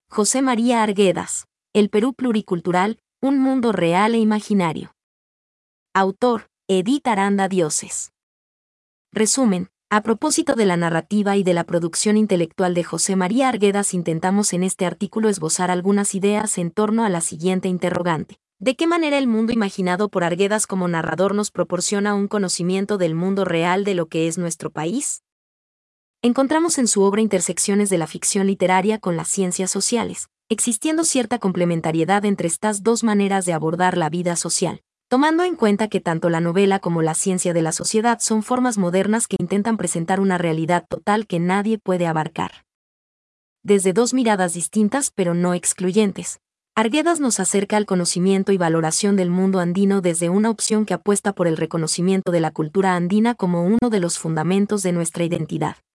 José María Arguedas, El Perú pluricultural, un mundo real e imaginario. Autor, Edith Aranda Dioses. Resumen, a propósito de la narrativa y de la producción intelectual de José María Arguedas, intentamos en este artículo esbozar algunas ideas en torno a la siguiente interrogante. ¿De qué manera el mundo imaginado por Arguedas como narrador nos proporciona un conocimiento del mundo real de lo que es nuestro país? Encontramos en su obra intersecciones de la ficción literaria con las ciencias sociales, existiendo cierta complementariedad entre estas dos maneras de abordar la vida social, tomando en cuenta que tanto la novela como la ciencia de la sociedad son formas modernas que intentan presentar una realidad total que nadie puede abarcar. Desde dos miradas distintas pero no excluyentes, Arguedas nos acerca al conocimiento y valoración del mundo andino desde una opción que apuesta por el reconocimiento de la cultura andina como uno de los fundamentos de nuestra identidad.